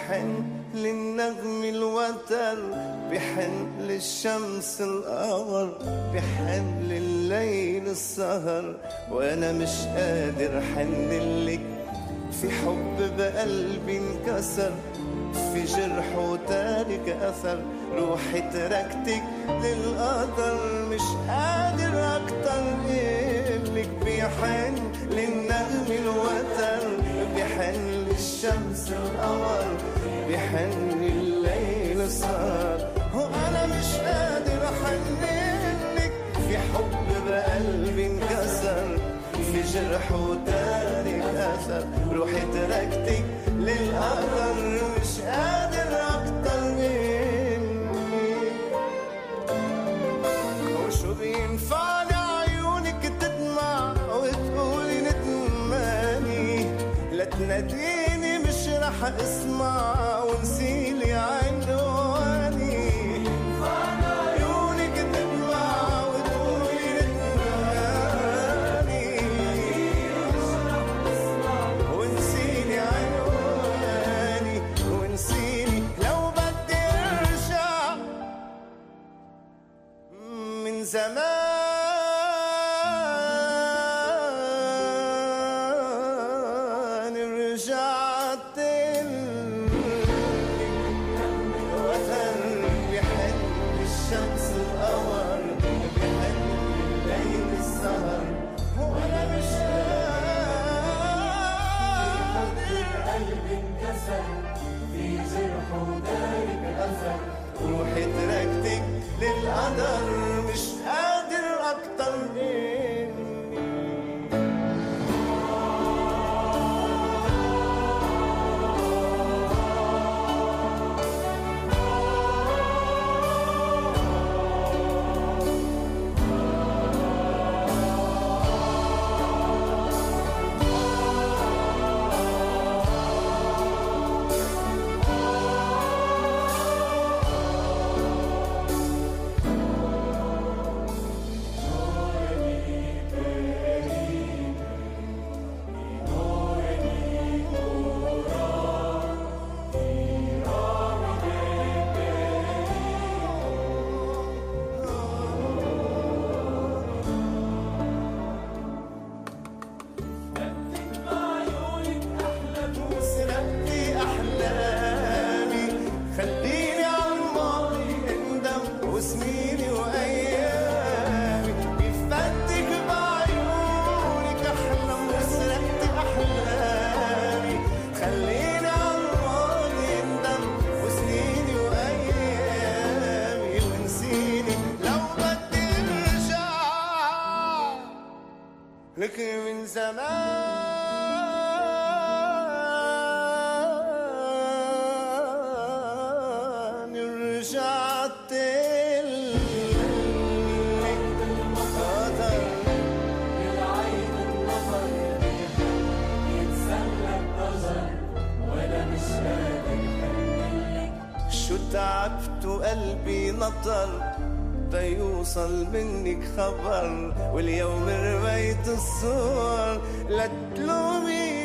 بحن للنغم الوتر، بحن للشمس القمر، بحن لليل السهر، وانا مش قادر حنلك في حب بقلبي انكسر، في جرح وتارك اثر، روحي تركتك للقدر، مش قادر اكتر قلك بحن للنغم الوتر، بحن للشمس القمر، بحن لليل السهر، وانا مش قادر احنلك في حب بقلبي انكسر، في جرح وتارك اثر، روحي تركتك للقدر، مش قادر اكتر منك. وشو بينفعني عيونك تدمع وتقولي ندماني، لا تناديني مش رح اسمع ونسيلي عنواني. عيونك تدمع وتقولي ندماني ونسيلي عنواني، ونسيلي لو بدي ارجع من زمان رجعت وثر، بحن الشمس القمر، بحن الليل السهر، وانا مش قادر قلبي انكسر، في جرح ودارك اثر، روحي تركتك للقدر، مش قادر اكتر مني. خليني عالماضي اندم وسنيني وايامي، بفتك بعيونك احلم وسرقت احلامي. خليني عالماضي اندم وسنيني وايامي، ونسيني لو بدي ارجع لك من زمان رجعت لك بالمطر، بالعين النظر، يتسلى الضجر، وانا مش قادر حنلك. شو تعبت وقلبي نطر تيوصل منك خبر، واليوم رميت الصور لا تلومي